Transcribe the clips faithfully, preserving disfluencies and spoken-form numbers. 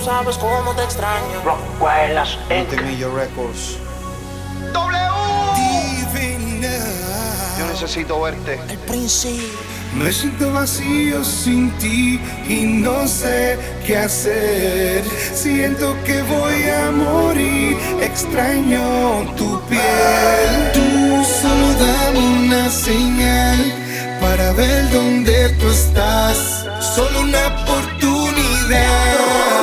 sabes cómo te extraño. Rockwell, las Multimillo Records. W. Divina. Yo necesito verte. El príncipe. Me siento vacío sin ti y no sé qué hacer. Siento que voy a morir, extraño tu piel. Tú solo dame una señal para ver dónde tú estás. Solo una oportunidad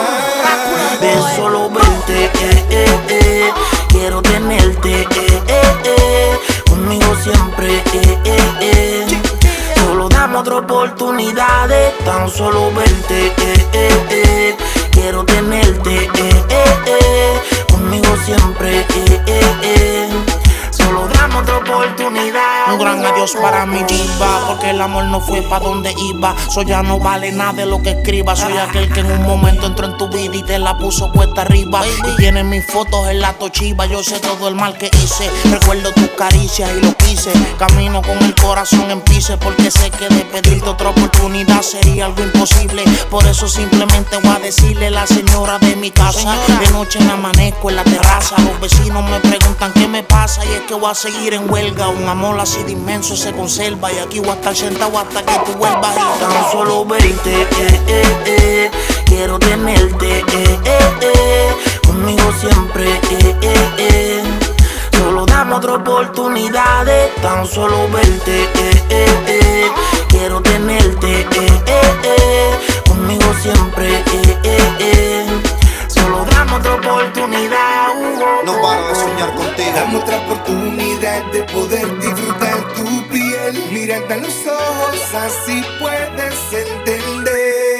de solo verte, eh, eh, eh. Quiero tenerte, eh, eh, eh. Conmigo siempre, eh, eh, eh. Solo dame otra oportunidad de tan solo verte, eh, eh, eh. Quiero tenerte, eh, eh, eh. Conmigo siempre, eh, eh, eh. Solo dame otra oportunidad. Un gran adiós para mi diva, porque el amor no fue pa' donde iba. Soy ya no vale nada de lo que escriba. Soy aquel que en un momento entró en tu vida y te la puso cuesta arriba. Y tienes mis fotos en la tochiva. Yo sé todo el mal que hice. Recuerdo tus caricias y lo quise. Camino con el corazón en pise, porque sé que de pedirte otra oportunidad sería algo imposible. Por eso simplemente voy a decirle a la señora de mi casa: de noche me amanezco en la terraza. Los vecinos me preguntan qué me pasa, y es que voy a seguir en huelga. Un amor así de inmenso se conserva, y aquí voy a estar sentado hasta que tú vuelvas. Y tan solo verte, eh, eh, eh. Quiero tenerte, eh, eh, eh. Conmigo siempre, eh, eh, eh. Solo dame otra oportunidad de tan solo verte, eh, eh, eh. Quiero tenerte, eh, eh, eh. Conmigo siempre, eh, eh, eh. Solo dame otra oportunidad. uh, No paro de soñar contigo. Dame otra oportunidad de poder disfrutar tu piel. Mirarte a los ojos, así puedes entender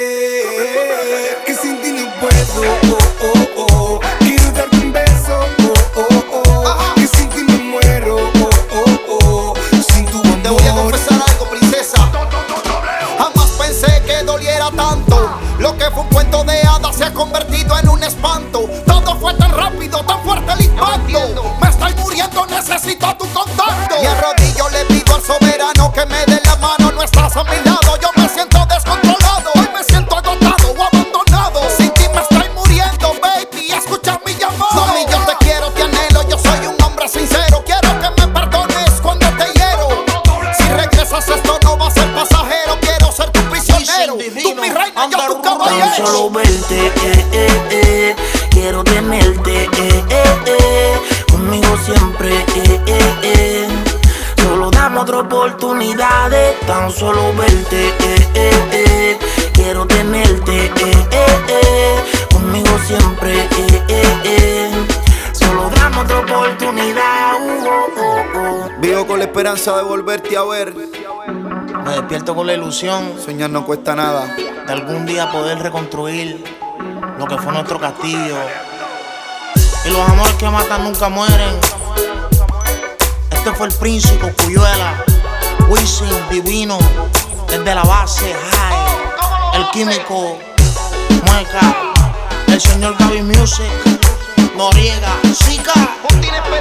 que sin ti no puedo. Oh, oh, oh. Quiero darte un beso. Oh, oh, oh. Que sin ti me muero. Oh, oh, oh. Sin tu amor. Te voy a confesar algo, princesa. Jamás pensé que doliera tanto. Lo que fue un cuento de hadas se ha convertido en un espanto. Todo fue tan rápido, tan fuerte el impacto. Me estoy muriendo, necesito tu contacto. Y arrodillo le pido al soberano que me dé la mano. No estás a mi lado, yo me siento descontrolado. Hoy me siento agotado o abandonado. Sin ti me estoy muriendo, baby, escucha mi llamado. Mami, yo te quiero, te anhelo, yo soy un hombre sincero. Quiero que me perdones cuando te hiero. Si regresas esto no va a ser pasajero. Quiero ser tu prisionero, tú mi reina, yo tu caballero. Tan solo verte, eh, eh, eh. Quiero tenerte, eh, eh, eh. Conmigo siempre, eh, eh, eh. Solo dame otra oportunidad de tan solo verte, eh, eh, eh. Quiero tenerte, eh, eh, eh. Conmigo siempre, eh, eh, eh. Solo dame otra oportunidad. uh, uh, uh, uh. Vivo con la esperanza de volverte a ver. Me despierto con la ilusión Soñar no cuesta nada. de algún día poder reconstruir lo que fue nuestro castillo. Y los amores que matan nunca mueren. Este fue el príncipe Cuyuela, Wisin, Divino, desde la base, High, el químico, Mueca, el señor Gaby Music, Noriega, Zika.